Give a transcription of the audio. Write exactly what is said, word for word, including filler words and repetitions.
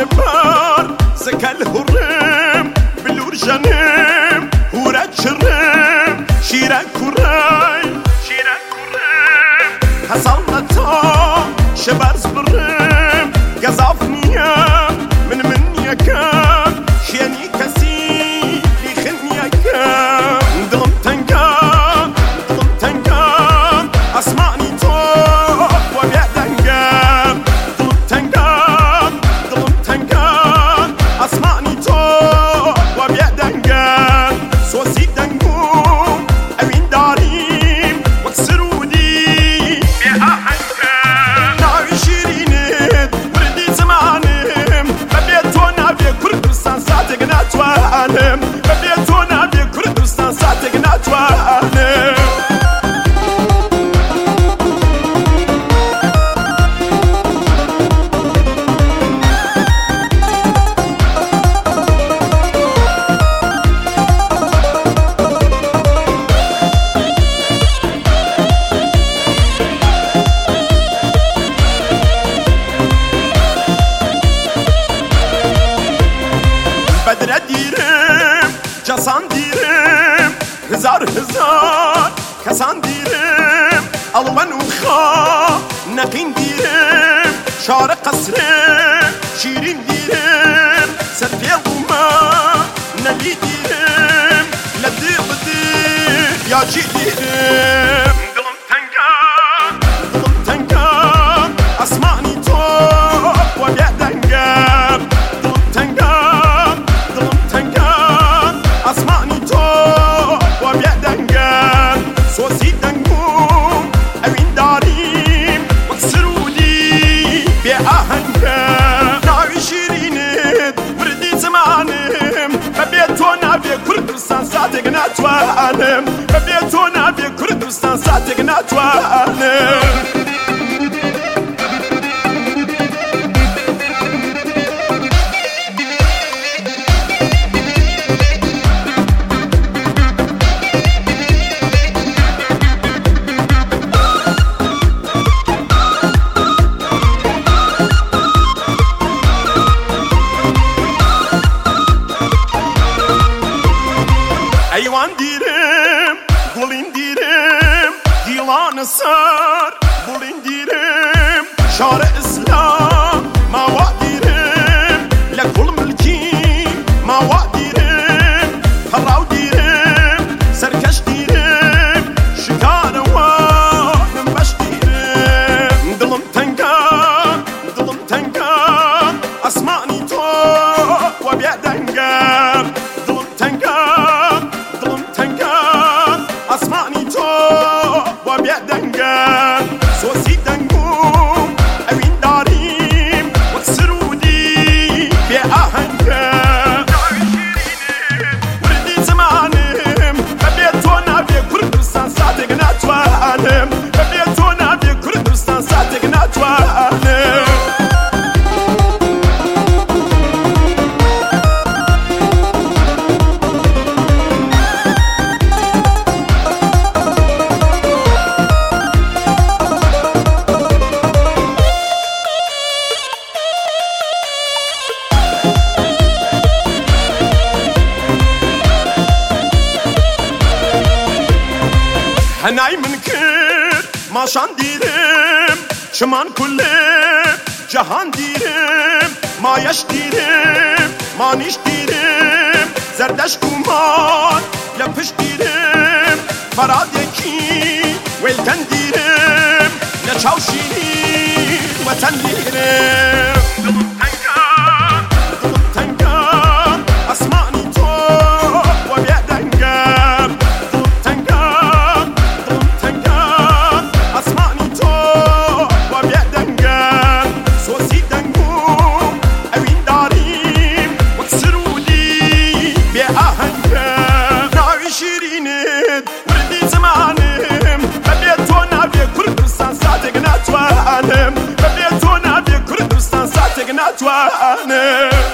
بار سكل هرم بلور جنم ورد شرم شيرا كراي شيرا كرم حصلتا شبرز برم قزافنيا من من يكام شيني كسي لخن يكام دلم تنقام دلم تنقام اسمعني توب وبيعدنقام دلم تنقام دلم تنقام اسمعني توب وبيعدنقام سوسي دنقوم اوين داريم وكسرودي بأهنقام ناوي شيرينت وردي زمانم ببيتونا بكردستان ساتق ناتوانم ببيتونا بكردستان ساتق ناتوانم بدر دیرم جسان دیرم هزار هزار کسان دیرم الوان و خا نقین دیرم شار قصرم شیرین دیرم سرفی الوما نلی دیرم لدی بدی یا جی دیرم دلم تنگام دلم تنگام اسمعني توب وبيعدنقام دلم تنگام دلم تنگام اسمعني توب وبيعدنقام سوسي دنقوم اوين داريم وكسرودي بأهنقام ناوي شيرينت وردي زمانم ببيتونا بكردستان ساتق ناتوانم ببيتونا بكردستان ساتق ناتوانم ايوان دیرم گلین دیرم دیلان سر بولین دیرم شار اسلام ماوا دیرم لکل ملکی ماوا دیرم پراو دیرم سرکش دیرم شکار وانم بش دیرم دلم تنگام دلم تنگام اسمعني توب وبيعدنقام دلم تنگام دلم تنگام اسمعني توب وبيعدنقام سوسي دنقوم اوين داريم وكسرودي بأهنقام وردي زمانم ببيتونا بكردستان ساتق ناتوانم ببيتونا بكردستان ساتق ناتوانم هناي من كر ما شان ديرم شمان كلم جهان ديرم ما يش ديرم ما نيش ديرم زردش كومان لپش ديرم فراد يكي ويلتن ديرم نچاوشيني وطن ديرم دلم تنگام دلم تنگام اسمعني توب وبيعدنقام دلم تنگام دلم تنگام اسمعني توب وبيعدنقام سوسي دنقوم اوين داريم وكسرودي بأهنقام ناوي شيرينت وردي زمانم ببيتونا بكردستان ساتق ناتوانم ببيتونا بكردستان ساتق ناتوانم